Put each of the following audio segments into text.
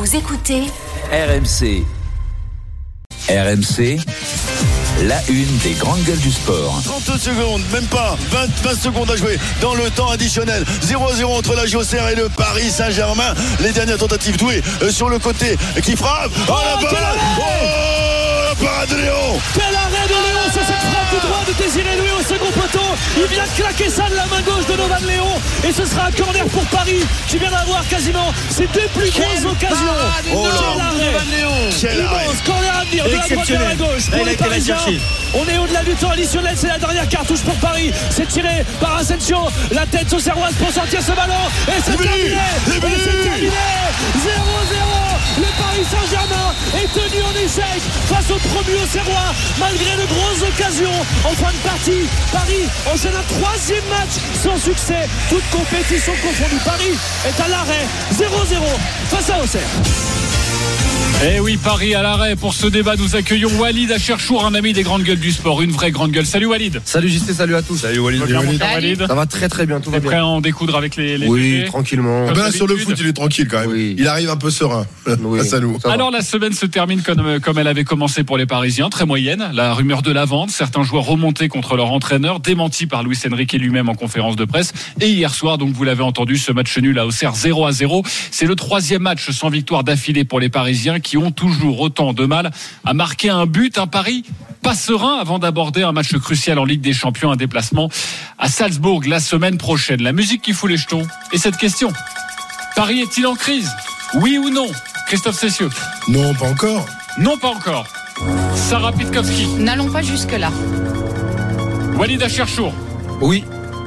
Vous écoutez RMC. RMC, la une des grandes gueules du sport. 30 secondes, même pas 20 secondes à jouer dans le temps additionnel. 0-0 entre la JOCR et le Paris Saint-Germain. Les dernières tentatives douées sur le côté qui frappe. Oh la balle! La parade de Léon! Quel arrêt de Léon sur cette frappe du droit de Désiré Doué au second poteau. Il vient claquer ça de la main gauche de Novan Léon et ce sera un corner pour Paris qui vient d'avoir quasiment ses deux plus grosses occasions. Quel arrêt! Immense corner à venir de la droite vers la gauche pour les Parisiens. On est au-delà du temps additionnel, c'est la dernière cartouche pour Paris. C'est tiré par Asensio, la tête auxerroise pour sortir ce ballon et c'est terminé. Et c'est terminé. 0-0. Le Paris Saint-Germain est tenu en échec face au promu auxerrois malgré de grosses occasions. En fin de partie, Paris enchaîne un troisième match sans succès, toute compétition confondue. Paris est à l'arrêt 0-0 face à Auxerre. Eh oui, Paris à l'arrêt. Pour ce débat, nous accueillons Walid Acherchour, un ami des grandes gueules du sport, une vraie grande gueule. Salut Walid. Salut JC, salut à tous. Salut Walid. Walid. Ça va très très bien, tout va T'es prêt bien. à en découdre avec les Oui, bébés tranquillement. Comme Sur le d'habitude. foot, il est tranquille quand même. Oui. Il arrive un peu serein face à nous. Ça va. Alors la semaine se termine comme elle avait commencé pour les Parisiens, très moyenne. La rumeur de la vente, certains joueurs remontés contre leur entraîneur, démentis par Luis Enrique lui-même en conférence de presse. Et hier soir, donc vous l'avez entendu, ce match nul à Auxerre 0-0. C'est le troisième match sans victoire d'affilée pour les Parisiens qui ont toujours autant de mal à marquer un but. Un Paris pas serein avant d'aborder un match crucial en Ligue des Champions, un déplacement à Salzbourg la semaine prochaine. La musique qui fout les jetons. Et cette question, Paris est-il en crise ? Oui ou non ? Christophe Cessieux. Non, pas encore. Non, pas encore. Sarah Pitkowski. N'allons pas jusque-là. Walid Acherchour. Oui.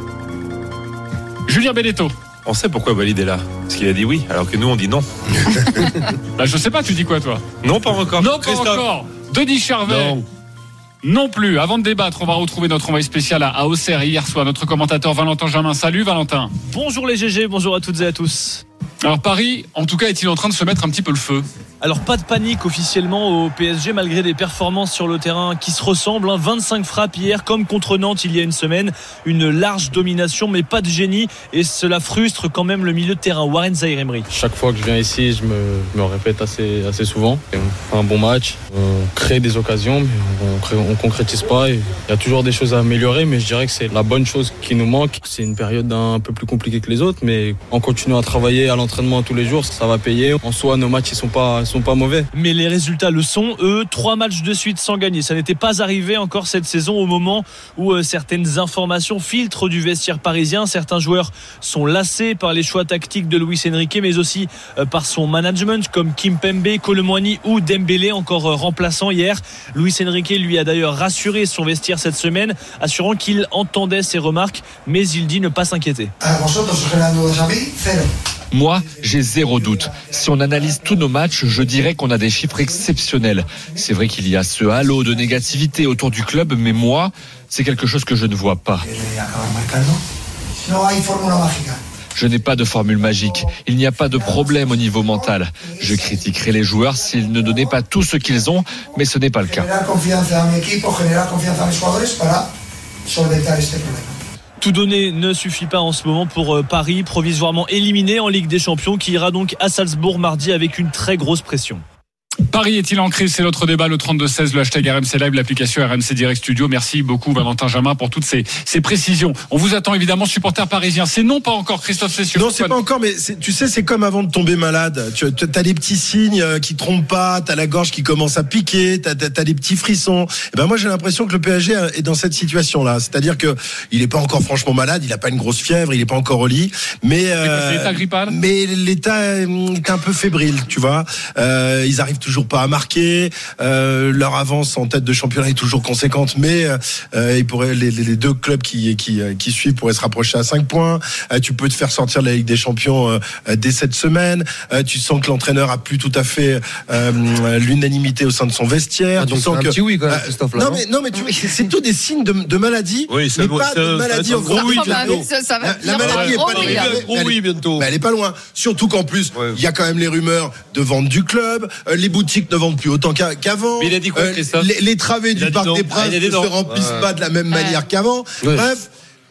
Julien Benedetto. On sait pourquoi Walid est là. Parce qu'il a dit oui, alors que nous on dit non. Bah, je sais pas, tu dis quoi toi ? Non, pas encore. Non, pas Christophe. encore. Denis Charvet. Non plus. Avant de débattre, on va retrouver notre envoyé spécial à Auxerre hier soir, notre commentateur Valentin Jamin. Salut Valentin. Bonjour les GG, bonjour à toutes et à tous. Alors Paris, en tout cas, est-il en train de se mettre un petit peu le feu ? Alors pas de panique officiellement au PSG malgré des performances sur le terrain qui se ressemblent. 25 frappes hier comme contre Nantes il y a une semaine. Une large domination mais pas de génie et cela frustre quand même le milieu de terrain. Warren Zaïre-Emery. Chaque fois que je viens ici, je me répète assez souvent. Et on fait un bon match, on crée des occasions mais on concrétise pas. Et il y a toujours des choses à améliorer mais je dirais que c'est la bonne chose qui nous manque. C'est une période un peu plus compliquée que les autres mais en continuant à travailler à l'entraînement tous les jours, ça va payer. En soi, nos matchs ils sont pas mauvais. Mais les résultats le sont, eux, 3 matchs de suite sans gagner. Ça n'était pas arrivé encore cette saison au moment où certaines informations filtrent du vestiaire parisien. Certains joueurs sont lassés par les choix tactiques de Luis Enrique, mais aussi par son management, comme Kimpembe, Koulibaly ou Dembélé, encore remplaçant hier. Luis Enrique lui a d'ailleurs rassuré son vestiaire cette semaine, assurant qu'il entendait ses remarques, mais il dit ne pas s'inquiéter. Moi, j'ai zéro doute. Si on analyse tous nos matchs, je dirais qu'on a des chiffres exceptionnels. C'est vrai qu'il y a ce halo de négativité autour du club, mais moi, c'est quelque chose que je ne vois pas. Je n'ai pas de formule magique. Il n'y a pas de problème au niveau mental. Je critiquerai les joueurs s'ils ne donnaient pas tout ce qu'ils ont, mais ce n'est pas le cas. Tout donner ne suffit pas en ce moment pour Paris, provisoirement éliminé en Ligue des Champions, qui ira donc à Salzbourg mardi avec une très grosse pression. Paris est-il en crise ? C'est notre débat, le 32-16, le hashtag RMC Live, l'application RMC Direct Studio. Merci beaucoup Valentin Jamin pour toutes ces précisions. On vous attend évidemment, supporters parisiens. C'est non pas encore Christophe Cessieux. Non, c'est pas encore, mais tu sais, c'est comme avant de tomber malade. Tu as des petits signes qui trompent pas, t'as la gorge qui commence à piquer, t'as des petits frissons. Et ben moi, j'ai l'impression que le PSG est dans cette situation-là. C'est-à-dire que il est pas encore franchement malade, il a pas une grosse fièvre, il est pas encore au lit, mais c'est l'état grippal. Mais l'état est un peu fébrile, tu vois. Ils arrivent toujours pas à marquer. Leur avance en tête de championnat est toujours conséquente, mais ils pourraient, les deux clubs qui suivent pourraient se rapprocher à 5 points. Tu peux te faire sortir de la Ligue des Champions dès cette semaine. Tu sens que l'entraîneur a plus tout à fait l'unanimité au sein de son vestiaire. Donc c'est un petit oui quand même, Christophe. Là, non mais c'est tout des signes de maladie, oui, mais pas de maladie en gros. Oui, la maladie est pas bientôt. Mais elle est pas loin. Surtout qu'en plus, il y a quand même les rumeurs de vente du club. Les boutiques ne vendent plus autant qu'avant. Mais il a dit quoi, Christophe ? Les travées du Parc des Princes ne se remplissent pas de la même manière qu'avant. Ouais. Bref,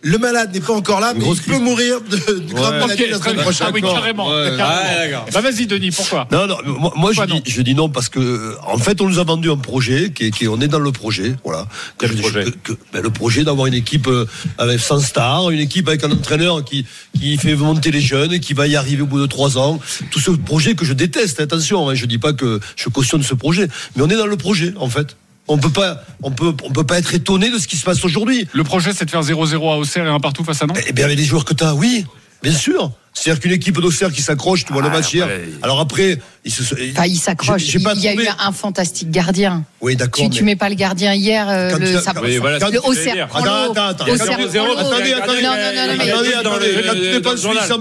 le malade n'est pas encore là, mais il peut mourir de grave maladie la semaine prochaine. Ah oui, carrément. d'accord. Bah vas-y, Denis, pourquoi? Non, moi je dis non parce que en fait on nous a vendu un projet on est dans le projet, voilà. Quel projet? Le projet d'avoir une équipe avec 100 stars, une équipe avec un entraîneur qui fait monter les jeunes, qui va y arriver au bout de 3 ans. Tout ce projet que je déteste, attention, hein, je dis pas que je cautionne ce projet, mais on est dans le projet en fait. On peut pas être étonné de ce qui se passe aujourd'hui. Le projet, c'est de faire 0-0 à Auxerre et un partout face à Nantes. Eh bien, avec les joueurs que tu as, oui, bien sûr. C'est-à-dire qu'une équipe d'Auxerre qui s'accroche, tu vois le match hier. Alors après, il s'accroche. Il y a eu un fantastique gardien. Oui, d'accord. Tu mets pas le gardien hier. Le Auxerre. Attends. Quand tu dépenses 800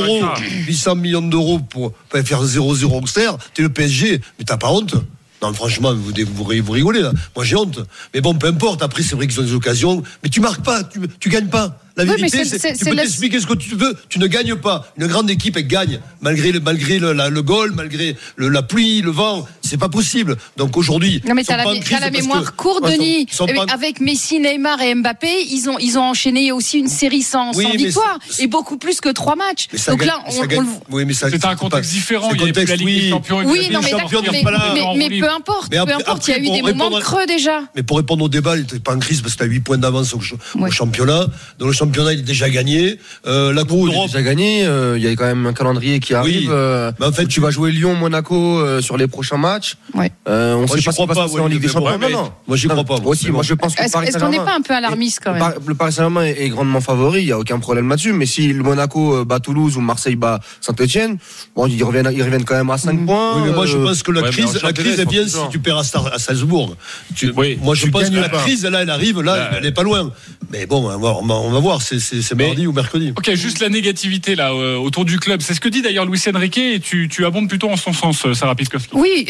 millions d'euros pour faire 0-0 Auxerre, t'es le PSG, mais t'as pas honte. Non, franchement, vous rigolez là. Moi, j'ai honte. Mais bon, peu importe. Après, c'est vrai qu'ils ont des occasions. Mais tu marques pas, tu gagnes pas. La vérité, tu peux t'expliquer ce que tu veux. Tu ne gagnes pas. Une grande équipe, elle gagne. Malgré le goal, malgré la pluie, le vent. C'est pas possible. Donc aujourd'hui. Non, mais t'as la mémoire courte, Denis. Avec Messi, Neymar et Mbappé, ils ont enchaîné aussi une série sans victoire. Et beaucoup plus que 3 matchs. Donc là, c'est un contexte différent. Il y a plus la Ligue des Champions. Oui, non, mais peu importe. Il y a eu des moments de creux déjà. Mais pour répondre au débat, il n'était pas en crise parce que tu as 8 points d'avance au championnat. Dans le championnat, il est déjà gagné. La Coupe d'Europe. Il est déjà gagné. Il y a quand même un calendrier qui arrive. Mais en fait, tu vas jouer Lyon, Monaco sur les prochains matchs. Ouais. On ne sait pas ce qui va se passer en Ligue des Champions. Non. Moi, j'y crois pas. Moi, je pense que est-ce qu'on n'est pas un peu alarmiste quand même? Le Paris Saint-Germain est grandement favori. Il n'y a aucun problème là-dessus. Mais si le Monaco bat Toulouse ou Marseille bat Saint-Etienne, bon, ils reviennent quand même à 5 points. Oui, mais moi, je pense que la crise est bien si tu perds à Salzbourg. Moi, je pense que la crise, là, elle arrive, là, elle n'est pas loin. Mais bon, on va voir, c'est mardi ou mercredi. Ok, juste la négativité là autour du club. C'est ce que dit d'ailleurs Luis Enrique et tu abondes plutôt en son sens, Sarah Piskowski. Oui,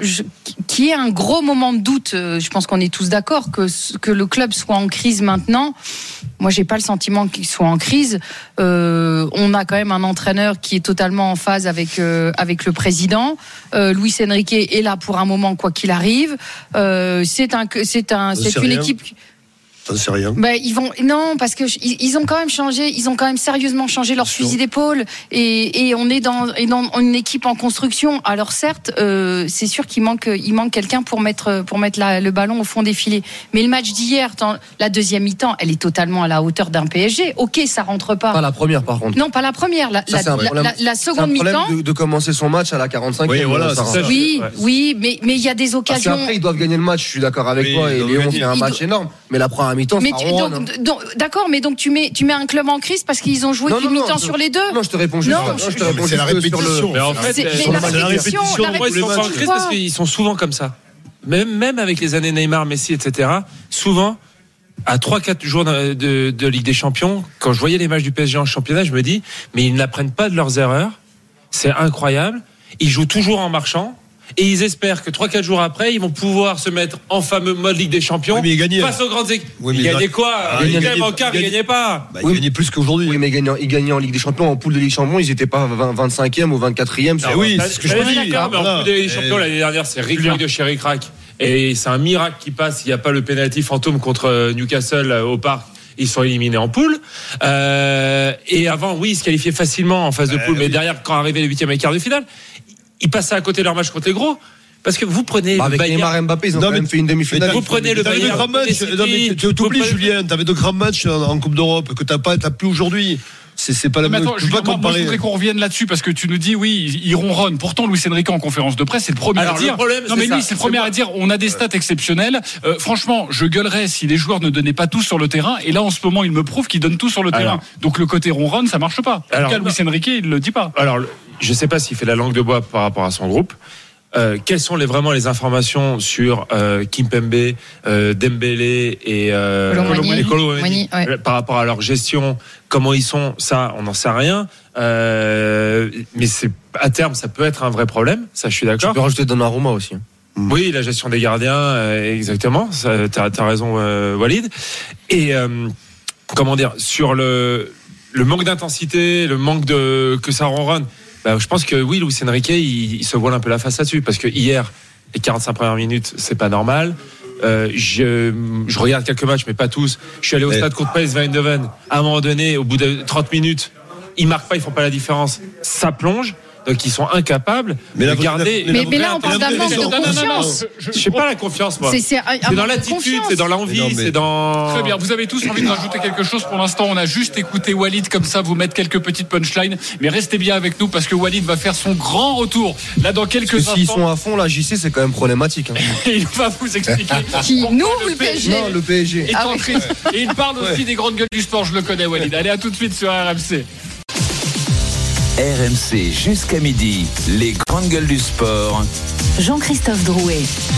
qui est un gros moment de doute. Je pense qu'on est tous d'accord que le club soit en crise maintenant. Moi, j'ai pas le sentiment qu'il soit en crise. On a quand même un entraîneur qui est totalement en phase avec le président. Luis Enrique est là pour un moment, quoi qu'il arrive. C'est une équipe. T'en sais rien. Non, parce que ils ont quand même changé, ils ont quand même sérieusement changé leur fusil d'épaule et on est dans une équipe en construction. Alors certes, c'est sûr qu'il manque quelqu'un pour mettre le ballon au fond des filets. Mais le match d'hier, la deuxième mi-temps, elle est totalement à la hauteur d'un PSG. Ok, ça rentre pas. Pas la première par contre. Non, pas la première. La seconde mi-temps. C'est un problème de commencer son match à la 45e. Oui, voilà. Oui, mais il y a des occasions. Après, ils doivent gagner le match. Je suis d'accord avec toi. Et Lyon fait un match énorme. Mais la première mi-temps, d'accord, mais donc tu mets un club en crise parce qu'ils ont joué qu'une mi-temps sur les deux. Non, je te réponds juste. C'est la répétition. Mais en fait, c'est la répétition. Moi, ils sont pas en crise parce qu'ils sont souvent comme ça. Même avec les années Neymar, Messi, etc. Souvent, à 3-4 jours de Ligue des Champions, quand je voyais les matchs du PSG en championnat, je me dis, mais ils n'apprennent pas de leurs erreurs. C'est incroyable. Ils jouent toujours en marchant. Et ils espèrent que 3-4 jours après, ils vont pouvoir se mettre en fameux mode Ligue des Champions face aux grandes équipes. Ils gagnaient quoi? Ils gagnaient en quart, ils gagnaient pas. Ils gagnaient plus qu'aujourd'hui. Oui, mais ils gagnaient en Ligue des Champions. En poule de Ligue des Champions, ils n'étaient pas 25e ou 24e. Oui, c'est ce que je me dis. Mais en poule de Ligue des Champions, l'année dernière, c'est Rick de chez Rick Rack. Et c'est un miracle qui passe. Il n'y a pas le penalty fantôme contre Newcastle au parc. Ils sont éliminés en poule. Et avant, oui, ils se qualifiaient facilement en phase de poule. Mais derrière, quand arrivaient les 8e et quart de finale, ils passaient à côté de leur match contre les gros. Parce que vous prenez avec Neymar et Mbappé, ils ont quand même fait une demi-finale. Vous prenez le Bayern. Tu oublies, Julien, t'avais de grands matchs en Coupe d'Europe que t'as plus aujourd'hui. C'est pas la même chose. Moi, je voudrais qu'on revienne là-dessus parce que tu nous dis, oui, ils ronronnent. Pourtant, Luis Enrique en conférence de presse, c'est le premier à dire. C'est le premier à dire, on a des stats exceptionnelles. Franchement, je gueulerais si les joueurs ne donnaient pas tout sur le terrain. Et là, en ce moment, il me prouve qu'ils donnent tout sur le terrain. Donc, le côté ronronne, ça marche pas. En tout cas, Luis Enrique, il le dit pas. Alors, je sais pas s'il fait la langue de bois par rapport à son groupe. Quelles sont vraiment les informations sur Kimpembe, Dembélé et Koulibaly par rapport à leur gestion, comment ils sont, ça on n'en sait rien, mais à terme ça peut être un vrai problème, ça je suis d'accord. Tu peux rajouter Donnarumma aussi. Oui, la gestion des gardiens, exactement, t'as raison Walid. Et comment dire, sur le manque d'intensité, le manque que ça ronronne. Je pense que oui, Luis Enrique, il se voile un peu la face là-dessus parce que hier, les 45 premières minutes, c'est pas normal. je regarde quelques matchs, mais pas tous. Je suis allé au stade contre PSV Eindhoven. À un moment donné, au bout de 30 minutes, ils marquent pas, ils font pas la différence. Ça plonge. Donc ils sont incapables de garder. Mais là on parle d'un manque de confiance. Je sais pas la confiance moi. C'est dans l'attitude, c'est dans l'envie, c'est dans. Très bien. Vous avez tous envie de rajouter quelque chose pour l'instant. On a juste écouté Walid comme ça vous mettre quelques petites punchlines. Mais restez bien avec nous parce que Walid va faire son grand retour là dans quelques instants. S'ils sont à fond là, JC c'est quand même problématique. Hein. Il va vous expliquer. Qui nous ou le PSG? Non, le PSG. Et il parle aussi des grandes gueules du sport. Je le connais Walid. Allez à tout de suite sur RMC. RMC jusqu'à midi, les grandes gueules du sport. Jean-Christophe Drouet.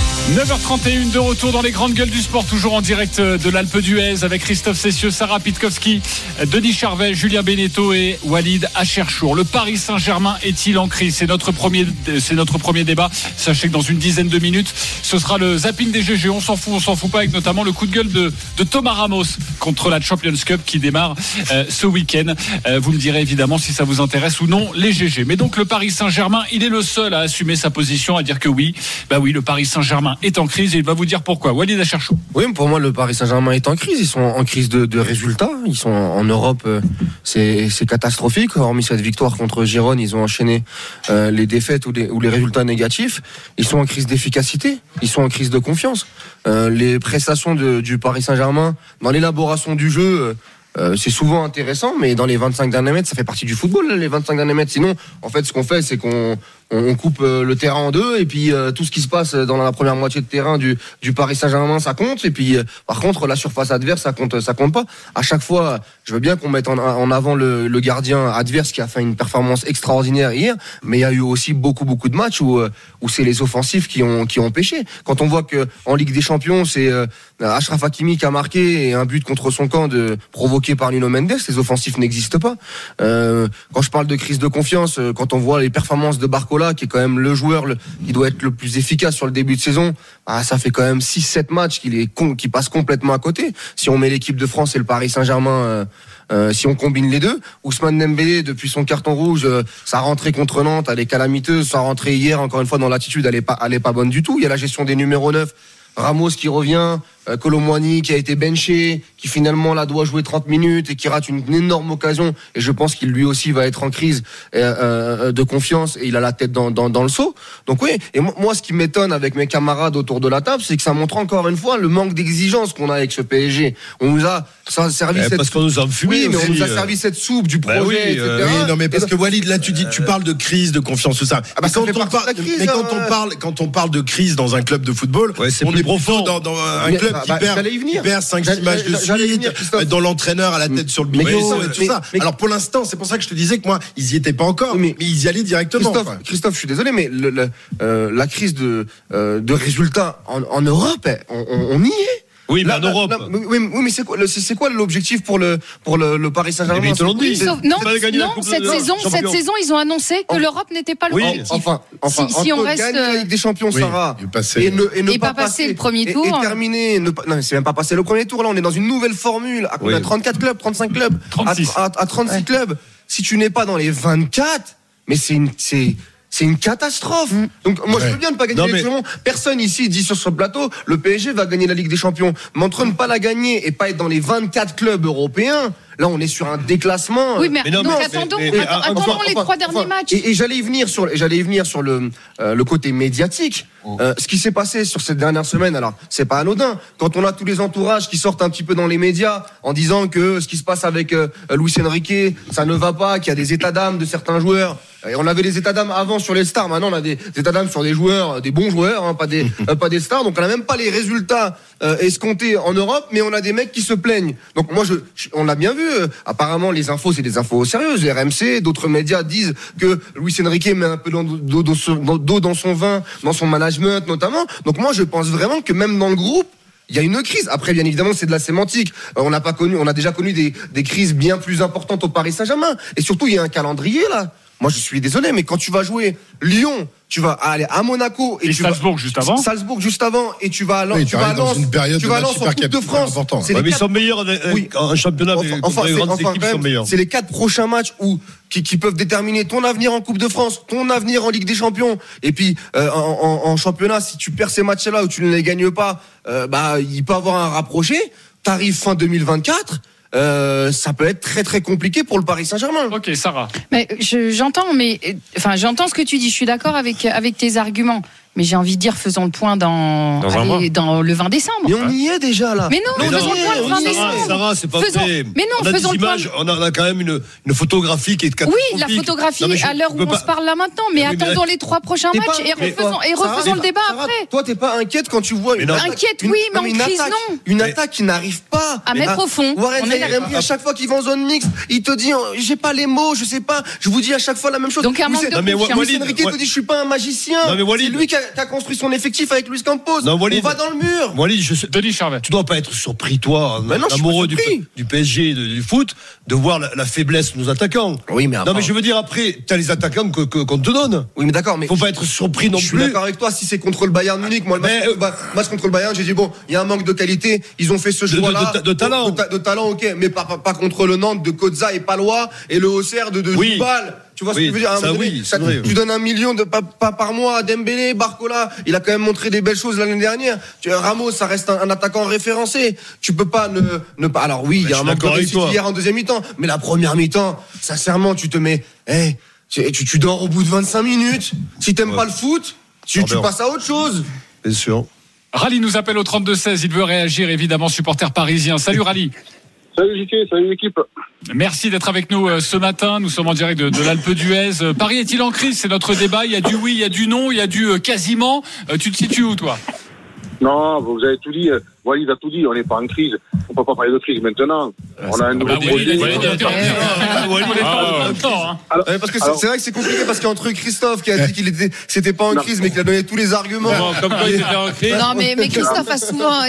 9h31 de retour dans les grandes gueules du sport, toujours en direct de l'Alpe d'Huez avec Christophe Cessieux, Sarah Pitkowski, Denis Charvet, Julien Beneteau et Walid Acherchour. Le Paris Saint-Germain est-il en crise? C'est notre premier débat. Sachez que dans une dizaine de minutes, ce sera le zapping des GG. On s'en fout pas, avec notamment le coup de gueule de Thomas Ramos contre la Champions Cup qui démarre ce week-end. Vous me direz évidemment si ça vous intéresse ou non les GG. Mais donc le Paris Saint-Germain, il est le seul à assumer sa position, à dire que oui, le Paris Saint-Germain est en crise et il va vous dire pourquoi. Walid Acherchour. Oui, pour moi le Paris Saint-Germain est en crise. Ils sont en crise de résultats. Ils sont en Europe, c'est catastrophique. Hormis cette victoire contre Girone, ils ont enchaîné les défaites ou les résultats négatifs. Ils sont en crise d'efficacité. Ils sont en crise de confiance. Les prestations du Paris Saint-Germain dans l'élaboration du jeu. C'est souvent intéressant, mais dans les 25 derniers mètres, ça fait partie du football, les 25 derniers mètres. Sinon, en fait, ce qu'on fait, c'est qu'on coupe le terrain en deux, et puis tout ce qui se passe dans la première moitié de terrain du Paris Saint-Germain, ça compte. Et puis, par contre, la surface adverse, ça compte pas. À chaque fois, je veux bien qu'on mette en avant le gardien adverse qui a fait une performance extraordinaire hier, mais il y a eu aussi beaucoup de matchs où c'est les offensifs qui ont pêché. Quand on voit que en Ligue des Champions, c'est Achraf Hakimi qui a marqué et un but contre son camp provoqué par Nuno Mendes, les offensifs n'existent pas. Quand je parle de crise de confiance, quand on voit les performances de Barcola, qui est quand même le joueur qui doit être le plus efficace sur le début de saison, ça fait quand même 6-7 matchs qui passe complètement à côté. Si on met l'équipe de France et le Paris Saint-Germain, si on combine les deux, Ousmane Dembélé, depuis son carton rouge, sa rentrée contre Nantes, elle est calamiteuse. Sa rentrée hier, encore une fois, dans l'attitude, elle est pas bonne du tout. Il y a la gestion des numéros 9. Ramos qui revient, Kolo Muani qui a été benché, qui finalement là doit jouer 30 minutes et qui rate une énorme occasion, et je pense qu'il lui aussi va être en crise de confiance, et il a la tête dans le seau. Donc oui, et moi ce qui m'étonne avec mes camarades autour de la table, c'est que ça montre encore une fois le manque d'exigence qu'on a avec ce PSG. On nous a servi parce qu'on nous a enfumé, mais on nous a servi cette soupe du projet, etc. Oui, non, mais parce que Walid, là tu parles de crise, de confiance, tout ça. Quand on parle de crise dans un club de football, on est profond dans un club qui perd 5-6 matchs de suite, dont l'entraîneur a la tête sur le biberon et tout ça. Alors pour l'instant, c'est pour ça que je te disais que moi, ils y étaient pas encore, mais ils y allaient directement. Christophe, je suis désolé, mais la crise de résultats en Europe, on y est. Oui, mais en Europe. Oui, mais c'est quoi l'objectif pour le Paris Saint-Germain? Cette saison, ils ont annoncé que l'Europe n'était pas l'objectif. Si on reste gagner la Ligue des Champions, Sarah, et ne pas passer le premier tour, et terminer. Non, c'est même pas passer le premier tour. Là, on est dans une nouvelle formule. À combien? 34 clubs, 35 clubs, 36. À 36 clubs. Si tu n'es pas dans les 24, mais c'est une catastrophe. Donc moi je veux bien ne pas gagner les Champions. Personne ici dit sur ce plateau le PSG va gagner la Ligue des Champions. Mais entre ne pas la gagner et pas être dans les 24 clubs européens, là on est sur un déclassement. Oui, mais attendons les 3 derniers matchs. Et j'allais y venir sur le côté médiatique. Ce qui s'est passé sur cette dernière semaine, alors c'est pas anodin. Quand on a tous les entourages qui sortent un petit peu dans les médias en disant que ce qui se passe avec Luis Enrique, ça ne va pas, qu'il y a des états d'âme de certains joueurs. Et on avait des états d'âme avant sur les stars, maintenant on a des états d'âme sur des joueurs, des bons joueurs, pas des stars. Donc on n'a même pas les résultats escomptés en Europe, mais on a des mecs qui se plaignent. Donc moi on l'a bien vu. Apparemment les infos c'est des infos sérieuses. Les RMC, d'autres médias disent que Luis Enrique met un peu d'eau dans son vin, dans son management notamment. Donc moi je pense vraiment que même dans le groupe il y a une crise. Après, bien évidemment, c'est de la sémantique. On a déjà connu des crises bien plus importantes au Paris Saint-Germain. Et surtout, il y a un calendrier là. Moi, je suis désolé, mais quand tu vas jouer Lyon, tu vas aller à Monaco et Salzbourg juste avant. Salzbourg juste avant et tu vas à Lens, tu vas à Lens, tu vas à Lens en Coupe de France. Mais ils sont meilleurs en championnat. Enfin, les grandes équipes sont meilleures. C'est les 4 prochains matchs qui peuvent déterminer ton avenir en Coupe de France, ton avenir en Ligue des Champions. Et puis en championnat, si tu perds ces matchs-là ou tu ne les gagnes pas, il peut avoir un rapproché. T'arrives fin 2024. Ça peut être très très compliqué pour le Paris Saint-Germain. Ok, Sarah. Mais j'entends ce que tu dis. Je suis d'accord avec tes arguments. Mais j'ai envie de dire, faisons le point dans le 20 décembre. Mais on y est déjà là. Mais non, faisons le point le 20 décembre. Sarah, c'est pas vrai. Mais non, faisons le point. On a quand même une photographie qui est catastrophique. Oui, la photographie à l'heure où on se parle là maintenant. Mais attendons les 3 prochains matchs et refaisons le débat après. Toi, t'es pas inquiète quand tu vois inquiète, oui, mais en crise, non. Une attaque qui n'arrive pas à mettre au fond. Warren Zaïre-Emery, à chaque fois qu'il va en zone mixte, il te dit, j'ai pas les mots, je sais pas. Je vous dis à chaque fois la même chose. Donc un manque de confiance. Luis Enrique te dit, je suis pas un magicien. C'est lui qui a construit son effectif avec Luis Campos. On va dans le mur. Denis Charvet. Tu dois pas être surpris, toi, amoureux du PSG et du foot, de voir la faiblesse de nos attaquants. Oui, mais non, mais je veux dire, après, t'as les attaquants qu'on te donne. Oui, mais d'accord, mais faut pas être surpris non plus. Je suis d'accord avec toi. Si c'est contre le Bayern Munich, moi, le match contre le Bayern, j'ai dit bon, il y a un manque de qualité. Ils ont fait ce choix-là de talent, de talent, ok, mais pas contre le Nantes de Kozza et Palois et le Auxerre de Dubal. Tu vois ce que je veux dire? Tu donnes 1 million pas par mois à Dembélé, Barcola. Il a quand même montré des belles choses l'année dernière. Ramos, ça reste un attaquant référencé. Tu peux pas ne pas. Alors oui, il y a un manque de réussite hier en deuxième mi-temps, mais la première mi-temps, sincèrement, tu te mets, tu dors au bout de 25 minutes. Si t'aimes pas le foot, tu passes à autre chose. Bien sûr. Rally nous appelle au 32-16. Il veut réagir, évidemment, supporter parisien. Salut Rally. Salut JT, salut l'équipe. Merci d'être avec nous ce matin. Nous sommes en direct de l'Alpe d'Huez. Paris est-il en crise? C'est notre débat. Il y a du oui, il y a du non, il y a du quasiment. Tu te situes où, toi? Non, vous avez tout dit. Walid a tout dit. On n'est pas en crise. On peut pas parler de crise maintenant. On a un nouveau projet. Parce que c'est vrai que c'est compliqué parce qu'entre Christophe qui a dit c'était pas en crise mais qu'il a donné tous les arguments. Comme quoi il était en crise. Non, mais Christophe a souvent,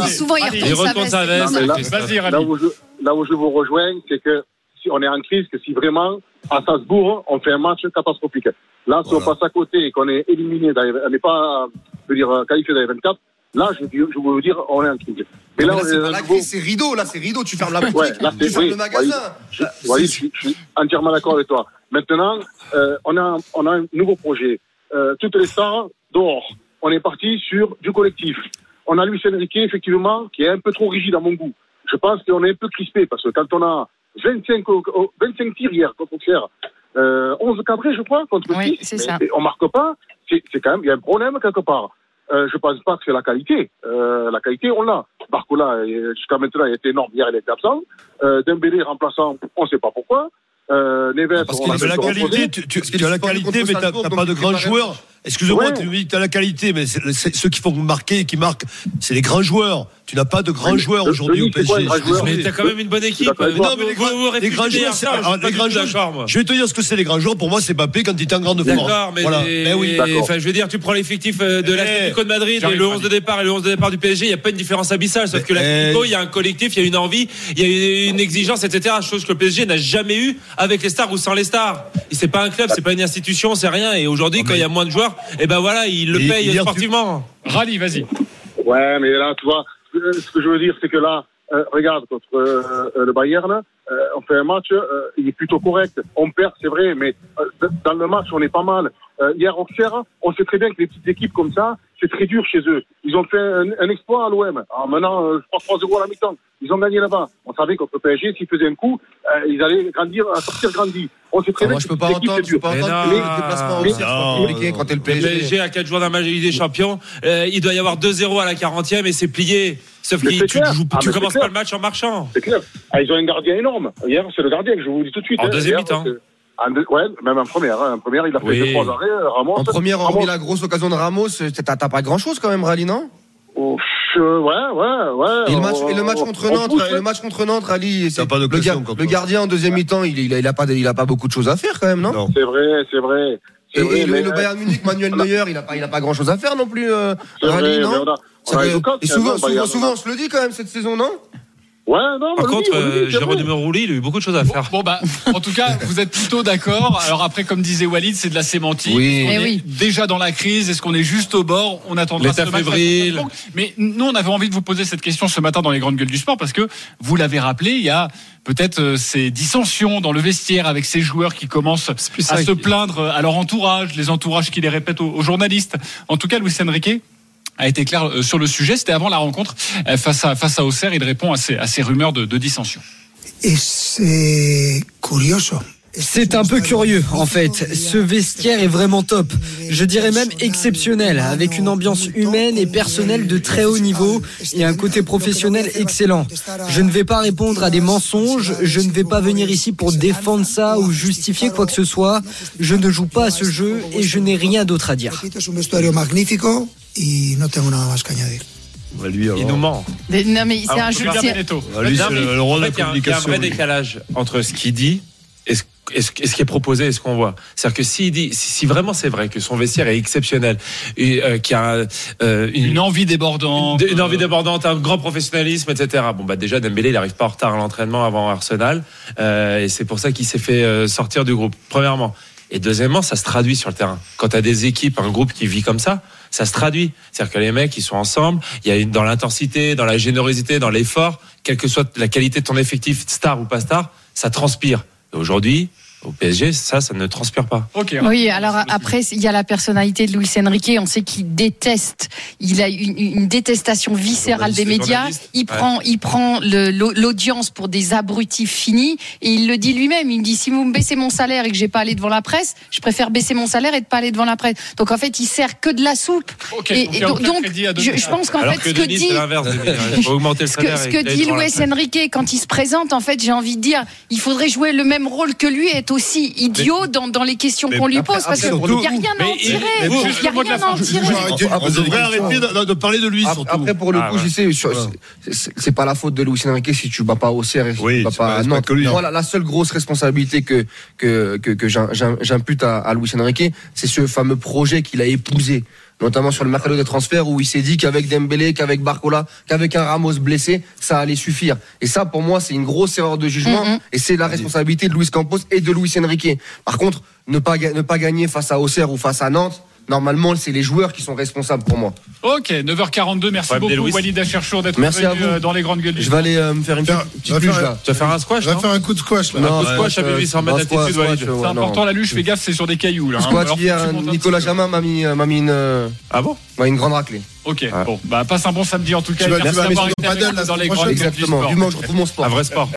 il retourne sa veste. Vas-y, Rally. Là où je vous rejoins, c'est que si on est en crise, que si vraiment à Salzbourg on fait un match catastrophique. Là, si on passe à côté et qu'on est éliminé, on n'est pas, qualifié dans les 24. Là, je veux dire, on est en crise. Mais là, c'est pas la crise, c'est rideau. Là, c'est rideau. Tu fermes la boutique, tu fermes le magasin. Je suis entièrement d'accord avec toi. Maintenant, on a un nouveau projet. Toutes les stars dehors. On est parti sur du collectif. On a Luis Enrique, effectivement, qui est un peu trop rigide à mon goût. Je pense qu'on est un peu crispé parce que quand on a 25 tirs hier contre Auxerre, 11 cadrés, je crois, contre 6, c'est ça. On marque pas. C'est quand même, il y a un problème quelque part. Je pense pas que c'est la qualité. La qualité, on l'a. Barcola, jusqu'à maintenant, il était énorme. Hier, il était absent. Dembélé remplaçant, on ne sait pas pourquoi. Neves, parce qu'il a la qualité, tu as la qualité, mais t'as pas de grands joueurs. Excuse-moi, tu me dis que tu as la qualité, mais ceux qui font marquer, qui marquent, c'est les grands joueurs. Tu n'as pas de grands joueurs aujourd'hui au PSG. Mais t'as quand même une bonne équipe. Non, mais les grands joueurs, je vais te dire ce que c'est les grands joueurs. Pour moi, c'est Mbappé quand il était en grande forme. D'accord, mais oui. Enfin, je veux dire, tu prends l'effectif de l'Atlético de Madrid et le 11 de départ et le 11 de départ du PSG, il n'y a pas une différence abyssale. Sauf que l'Atlético, il y a un collectif, il y a une envie, il y a une exigence, etc. Chose que le PSG n'a jamais eu avec les stars ou sans les stars. C'est pas un club, c'est pas une institution, c'est rien. Et aujourd'hui, quand il y a moins de joueurs, et ben voilà, il le paye sportivement. Rally, vas-y. Ouais, mais là, tu vois, ce que je veux dire, c'est que là, regarde, contre le Bayern, on fait un match, il est plutôt correct. On perd, c'est vrai, mais dans le match, on est pas mal. Hier, Auxerre, on sait très bien que les petites équipes comme ça, c'est très dur chez eux. Ils ont fait un exploit à l'OM. Alors maintenant, je crois 3-0 à la mi-temps. Ils ont gagné là-bas. On savait contre le PSG, s'ils faisaient un coup, ils allaient sortir grandi. On sait très bien je peux pas entendre que les déplacements aussi sont compliqués quand t'es le PSG. Le PSG à 4 jours d'un match de Ligue des Champions, il doit y avoir 2-0 à la 40e et c'est plié. Sauf que tu commences pas le match en marchant. C'est clair. Ils ont un gardien énorme. Hier, c'est le gardien que je vous dis tout de suite. En deuxième mi-temps. Ouais, même en première. En première, il a fait 2-3 arrêts. Ramos. En première, hormis la grosse occasion de Ramos, t'as pas grand-chose quand même, Rally, non? Ouais. Et le match contre Nantes, Rally, c'est le gardien en deuxième mi-temps, il a pas beaucoup de choses à faire quand même, non? C'est vrai. Et le Bayern Munich, Manuel Neuer, il a pas grand chose à faire non plus, Rally, non? Et souvent, on se le dit quand même cette saison, non? Ouais, non, Par contre, Jérôme Rouli, il a eu beaucoup de choses à faire. Bon, en tout cas, vous êtes plutôt d'accord. Alors après, comme disait Walid, c'est de la sémantique. Oui. On est déjà dans la crise. Est-ce qu'on est juste au bord? On attendra L'état ce match. fébrile. Mais nous, on avait envie de vous poser cette question ce matin dans les grandes gueules du sport parce que vous l'avez rappelé, il y a peut-être ces dissensions dans le vestiaire avec ces joueurs qui commencent à se plaindre à leur entourage, les entourages qui les répètent aux journalistes. En tout cas, Luis Enrique a été clair sur le sujet. C'était avant la rencontre face à Auxerre. Il répond à ces rumeurs de dissension. C'est un peu curieux, en fait. Ce vestiaire est vraiment top. Je dirais même exceptionnel, avec une ambiance humaine et personnelle de très haut niveau et un côté professionnel excellent. Je ne vais pas répondre à des mensonges, je ne vais pas venir ici pour défendre ça ou justifier quoi que ce soit. Je ne joue pas à ce jeu et je n'ai rien d'autre à dire. Il nous ment. Non, mais c'est un jeu. Lui, c'est le rôle de la communication. Il y a un vrai décalage entre ce qu'il dit et ce qui est proposé et ce qu'on voit. C'est-à-dire que s'il dit, si vraiment c'est vrai que son vestiaire est exceptionnel et qu'il y a une envie débordante, un grand professionnalisme, etc. Bon, déjà, Dembélé, il n'arrive pas en retard à l'entraînement avant Arsenal, et c'est pour ça qu'il s'est fait sortir du groupe, premièrement. Et deuxièmement, ça se traduit sur le terrain. Quand tu as des équipes, un groupe qui vit comme ça se traduit. C'est-à-dire que les mecs, ils sont ensemble, il y a dans l'intensité, dans la générosité, dans l'effort, quelle que soit la qualité de ton effectif, star ou pas star, ça transpire. Et aujourd'hui, au PSG, ça ne transpire pas. Oui, alors après, il y a la personnalité de Luis Enrique. On sait qu'il déteste. Il a une détestation viscérale des médias. Il prend l'audience pour des abrutis finis. Et il le dit lui-même. Il me dit, si vous me baissez mon salaire et que j'ai pas allé devant la presse, je préfère baisser mon salaire et de pas aller devant la presse. Donc en fait, il sert que de la soupe. Donc, je pense qu'en fait, ce que dit, ce que dit Luis Enrique quand il se présente, en fait, j'ai envie de dire, il faudrait jouer le même rôle que lui et être aussi idiot dans les questions qu'on lui pose parce qu'il n'y a rien à en tirer. Il n'y a rien à en tirer. On devrait arrêter de parler de lui surtout. Après, pour le coup, je sais, c'est pas la faute de Luis Enrique si tu bats pas Auxerre et si tu bats pas Nantes. Voilà, la seule grosse responsabilité que j'impute à Luis Enrique, c'est ce fameux projet qu'il a épousé, notamment sur le mercato des transferts où il s'est dit qu'avec Dembélé, qu'avec Barcola, qu'avec un Ramos blessé, ça allait suffire. Et ça, pour moi, c'est une grosse erreur de jugement et c'est la responsabilité de Luis Campos et de Luis Enrique. Par contre, ne pas gagner face à Auxerre ou face à Nantes, normalement, c'est les joueurs qui sont responsables pour moi. Ok, 9h42, merci beaucoup Walid Acharchour d'être venu dans les grandes gueules. Je vais aller me faire une petite luge là. Tu vas faire un squash? Je vais faire un coup de squash là. Un coup de squash à 1800 mètres d'altitude, Walid. C'est important la luge, fais gaffe, c'est sur des cailloux là. Squash hier, Nicolas Jamin m'a mis une grande raclée. Ok, bon, passe un bon samedi en tout cas. Merci d'avoir été avec nous dans les grandes gueules du sport. Exactement, du moment je retrouve mon sport. Un vrai sport.